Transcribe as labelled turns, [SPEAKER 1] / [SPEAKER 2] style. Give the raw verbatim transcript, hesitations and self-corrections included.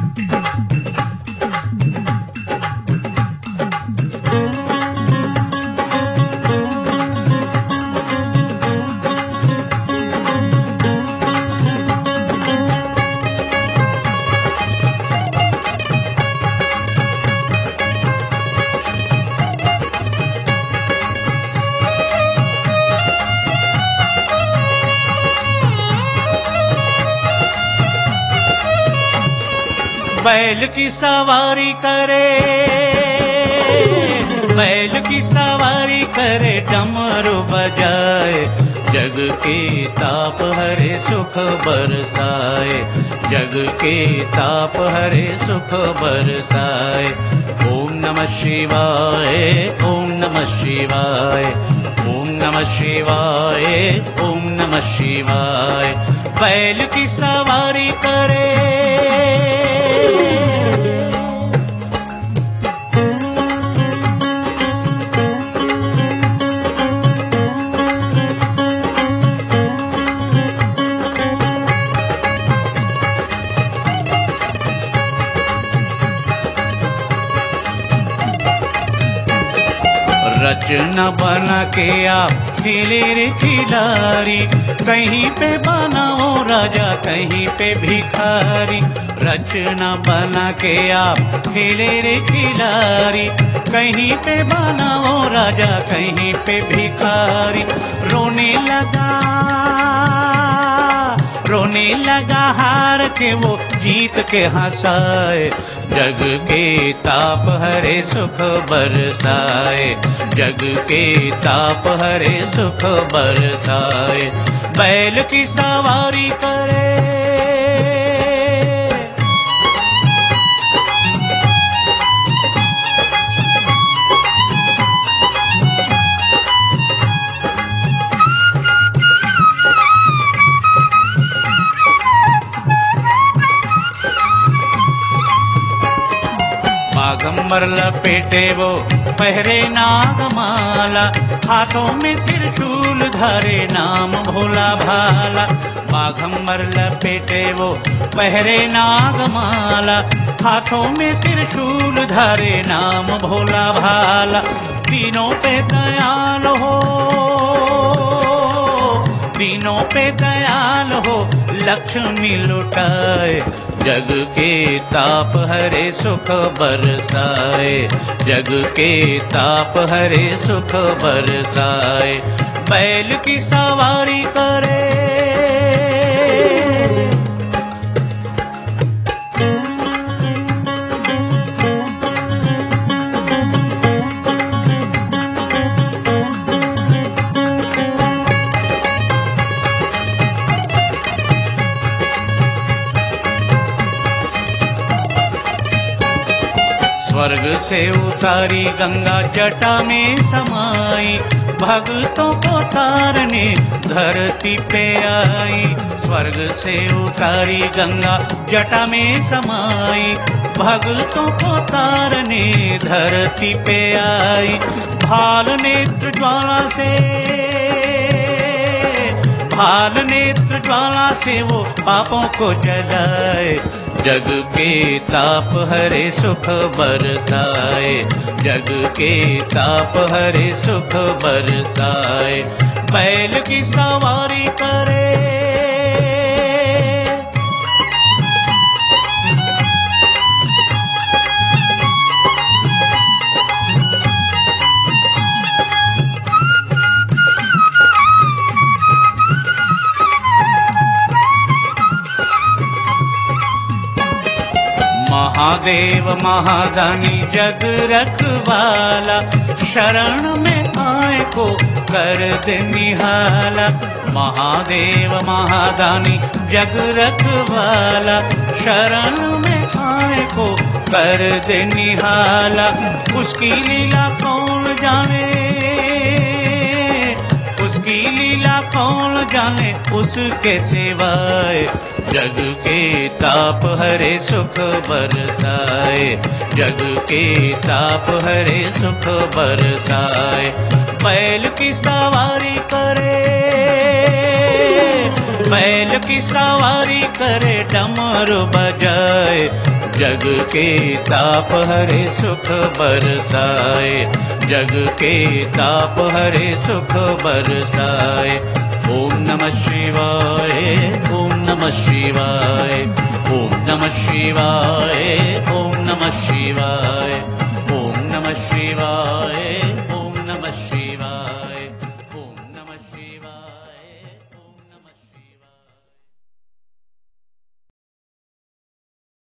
[SPEAKER 1] बैल की सवारी करे, बैल की सवारी करे, डमरू बजाए, जग के ताप हरे सुख बरसाए, जग के ताप हरे सुख बरसाए। ओम नमः शिवाय, ओम नमः शिवाय, ओम नमः शिवाय, ओम नमः शिवाय। बैल की सवारी करे, रचना बना के आप खेले रे खिलारी, कहीं पे बनाओ राजा कहीं पे भिखारी। रचना बना के आप खेले रे खिलारी, कहीं पे बनाओ राजा कहीं पे भिखारी। रोने लगा, रोने लगा हार के वो जीत के हंसाए, जग के ताप हरे सुख बरसाए, जग के ताप हरे सुख बरसाए। बैल की सवारी करे, बाघंबर लपेटे वो पहरे नागमाला, हाथों में त्रिशूल धारे नाम भोला भाला। बाघंबर लपेटे वो पहरे नागमाला, हाथों में त्रिशूल धारे नाम भोला भाला। तीनों पे दयाल हो, तीनों पे दयाल हो, लक्ष्मी लुटाए, जग के ताप हरे सुख बरसाए, जग के ताप हरे सुख बरसाए। बैल की सवारी करे, स्वर्ग से उतारी गंगा जटा में समाई, भक्तों को तारने धरती पे आई। स्वर्ग से उतारी गंगा जटा में समाई, भक्तों को तारने धरती पे आई। भाल नेत्र ज्वाला से, भाल नेत्र ज्वाला से वो पापों को जलाए, जग के ताप हरे सुख बरसाए, जग के ताप हरे सुख बरसाए। बैल की सवारी करे, महादेव महादानी जग रखवाला, शरण में आए को कर दे निहाला। महादेव महादानी जग रखवाला, शरण में आए को कर दे निहाला। उसकी लीला कौन जाने, उसकी लीला कौन जाने, उसके सिवाय, जग के ताप हरे सुख बरसाए, जग के ताप हरे सुख बरसाए। बैल की सवारी करे, बैल की सवारी करे, डमरू बजाए, जग के ताप हरे सुख बरसाए, जग के ताप हरे सुख बरसाए। ओम नमः शिवाय, ओम नमः शिवाय, ओम नमः शिवाय, ओम नमः शिवाय।